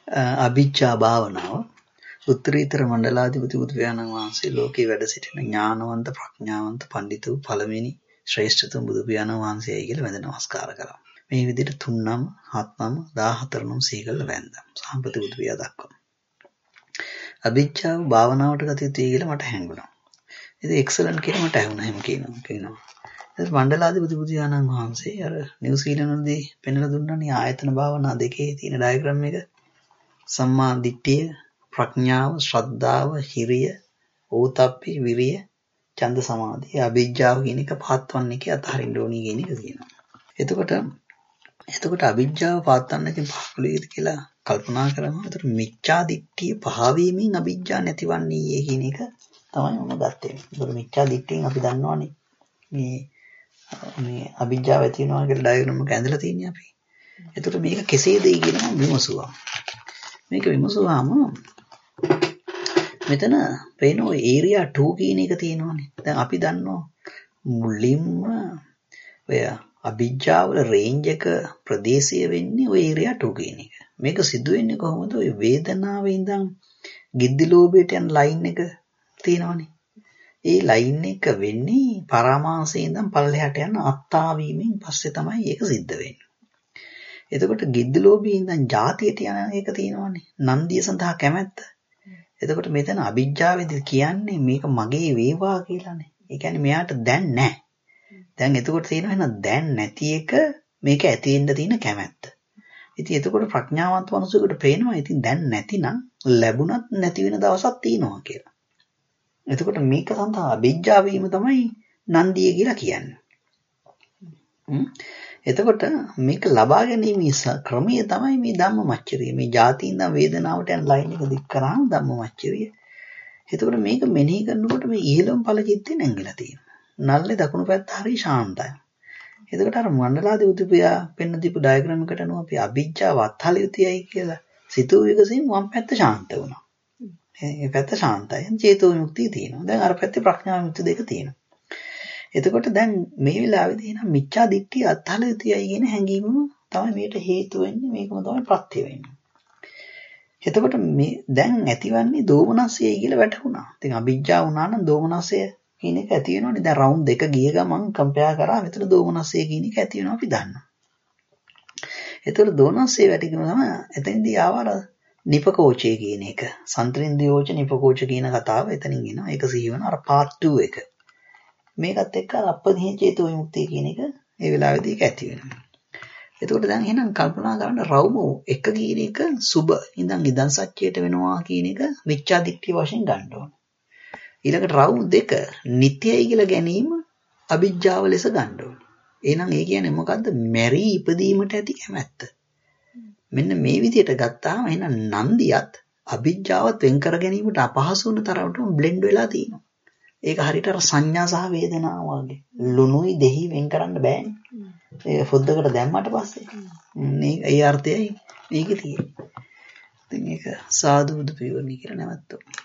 අභිජ්ජා භාවනාව උත්තරීතර මණ්ඩලාධිපති බුදු පියාණන් වහන්සේ ලෝකේ වැඩ සිටින ඥානවන්ත ප්‍රඥාවන්ත පඬිතු පළවෙනි ශ්‍රේෂ්ඨතම බුදු පියාණන් වහන්සේයි කියලා වැඳ නමස්කාර කරා. මේ විදිහට 3 නම් 7 නම් 14 නම් සීගල වැඳා. සාම්ප්‍රති බුදු පියා දක්වා. අභිජ්ජාව භාවනාවට ගත යුතුයි කියලා මට හැඟුණා. ඉතින් එක්සලන්ට් කියලා මට ඇහුණා එහෙම කියනවා. ඊට මණ්ඩලාධිපති බුදු පියාණන් වහන්සේ අර නිව්සීලන්තදී පෙන්වලා දුන්නානේ ආයතන භාවනා දෙකේ තියෙන ඩයග්‍රෑම් එක. සම්මා දිට්ඨිය, ප්‍රඥාව, ශ්‍රද්ධාව, හිරිය, ඕතප්පි, විරිය, ඡන්ද සමාධිය, අභිජ්ජාව කියන එක පහත්වන්න එකේ අතහරින්න ඕනි කියන එක කියනවා. එතකොට අභිජ්ජාව පහත්වන්නකින් පහළුවේද කියලා කල්පනා කරනවා. එතකොට මිච්ඡා දිට්ඨිය පහවීමෙන් අභිජ්ජා නැතිවන්නේ කියන එක තමයි මම ගත්තේ. ඒකට මිච්ඡා දිට්ඨියෙන් අපි දන්නවනේ මේ අභිජ්ජාව ඇති වෙනවා කියලා ඩයග්‍රෑම් එක ඇඳලා තියෙන්නේ අපි. එතකොට මේක කෙසේද කියලා මම විමසුවා. මේක විමසුවාම මෙතන පේන ඔය ඒරියා 2 කියන එක තියෙනවානේ. දැන් අපි දන්නවා මුලින්ම ඔය අභිජ්ජාවල රේන්ජ් එක ප්‍රදේශය වෙන්නේ ඔය ඒරියා 2 කියන එක. මේක සිදු වෙන්නේ කොහොමද? ඔය වේදනාවේ ඉඳන් ගිද්දි ලෝභයට යන ලයින් එක තියෙනවානේ. ඒ ලයින් එක වෙන්නේ පරාමාසයේ ඉඳන් පල්ලෙහාට යන අත්තාවීමෙන් පස්සේ තමයි ඒක සිද්ධ වෙන්නේ. එතකොට ගිද්දි ලෝභයේ ඉඳන් ಜಾතියට යන එක තියෙනවානේ. නන්දිය සඳහා කැමැත්ත. එතකොට මෙතන අභිජ්ජාවේදී කියන්නේ මේක මගේ වේවා කියලානේ. ඒ කියන්නේ මෙයාට දැන් නැහැ. දැන් එතකොට තියෙනවා එහෙනම් දැන් නැති එක මේක ඇති වෙන්න තියෙන කැමැත්ත. ඉතින් එතකොට ප්‍රඥාවන්ත මනුස්සයෙකුට පේනවා ඉතින් දැන් නැතිනම් ලැබුණත් නැති වෙන දවසක් තියෙනවා කියලා. එතකොට මේක සඳහා අභිජ්ජා වීම තමයි නන්දිය කියලා කියන්නේ. එතකොට මේක ලබා ගැනීමේ ක්‍රමය තමයි මේ ධම්මමච්චරිය. මේ ಜಾතියින්ද වේදනාවට යන ලයින් එක දික් කරාම ධම්මමච්චරිය. එතකොට මේක මෙනෙහි කරනකොට මේ ඉහළම ඵල චිත්තේ නැංගිලා තියෙනවා. නල්ලේ දකුණු පැත්ත හරිය ශාන්තයි. එතකොට අර මණ්ඩලාධිපති පියා පෙන්න දීපු ඩයග්‍රෑම් එකට අනුව අපි අභිජ්ජාව අත්හල යුතුයයි කියලා සිතූ විගසින් වම් පැත්ත ශාන්ත වුණා. මේ පැත්ත ශාන්තයි. චේතෝ විමුක්තිය තියෙනවා. දැන් අර පැත්තේ ප්‍රඥා විමුක්ති දෙක තියෙනවා. එතකොට දැන් මේ වෙලාවේදී නම් මිච්ඡා දිට්ඨිය අත්හල යුතුයයි කියන හැඟීමම තමයි මේකට හේතු වෙන්නේ. මේකම තමයි ප්‍රත්‍ය වෙන්නේ. එතකොට මේ දැන් ඇතිවන්නේ දෝමනස්සයයි කියලා වැටහුණා. ඉතින් අභිජ්ජා වුණා නම් දෝමනස්සය කියන එක ඇති වෙනවනේ. දැන් රවුන්ඩ් දෙක ගිය ගමන් කම්පෙයාර් කරා මෙතන දෝමනස්සය කියන එක ඇති වෙනවා අපි දන්නවා. එතකොට දෝමනස්සය වැටිගෙන තමයි එතනදී ආවර නිපකෝචය කියන එක. සන්ත්‍රින්දියෝච නිපකෝච කියන කතාව එතනින් එනවා. ඒක සිහිවන අර පාර්ට් 2 එක. මේකත් එක්ක අප්පදිහේ චේතෝ විමුක්තිය කියන එක ඒ වෙලාවේදී ඒක ඇති වෙනවා. එතකොට දැන් එහෙනම් කල්පනා කරන්න රවුම එක කියන එක සුබ ඉඳන් ඉදන් සත්‍යයට වෙනවා කියන එක මිච්ඡා දිට්ඨිය වශයෙන් ගන්න ඕන. ඊළඟට රවුම් දෙක නිට්ටයයි කියලා ගැනීම අභිජ්ජාව ලෙස ගන්න ඕන. එහෙනම් ඒ කියන්නේ මොකද්ද? මෙරි ඉපදීමට ඇති කැමැත්ත. මෙන්න මේ විදිහට ගත්තාම එහෙනම් නන්දියත් අභිජ්ජාවත් වෙන් කර ගැනීමට අපහසු වුණ තරමට බ්ලෙන්ඩ් වෙලා තියෙනවා. ඒක හරියට අර සංඥා සහ වේදනාව වගේ. ලුණුයි දෙහි වෙන් කරන්න බෑනේ. ඒ පොද්දකට දැම්මට පස්සේ මේ ඒ අර්ථයයි මේකේ තියෙන්නේ. ඉතින් ඒක සාදු බුදු පියවරණි කියලා නැවතුම්.